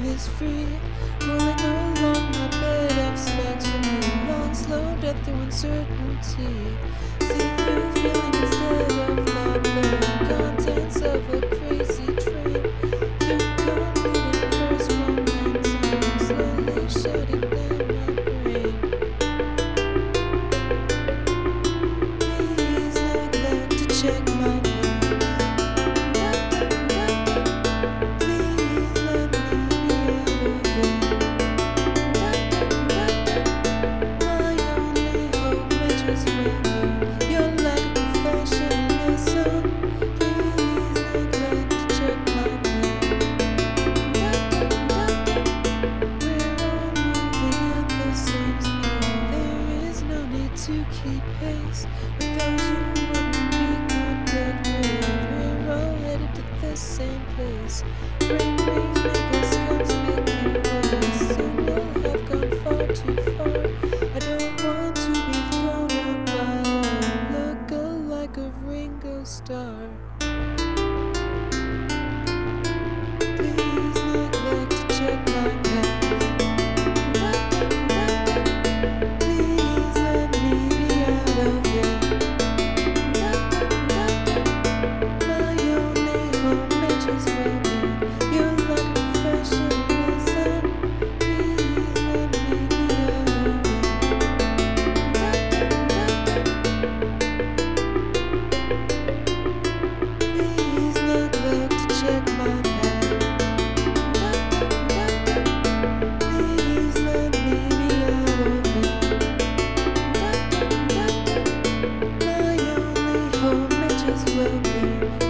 is free, rolling along my bed of sparks from the long, slow death through uncertainty. See through feeling instead of love, the contents of a crazy train. Through completing first momentum, slowly shutting down my brain. Please neglect to check my pulse. To keep pace with those who wouldn't be conducted. We're all headed to the same place. Brain waves make us conspicuous. Soon we'll have gone far too far. I don't want to be thrown out by a look-alike of Ringo Starr. Please neglect to check my past. Will be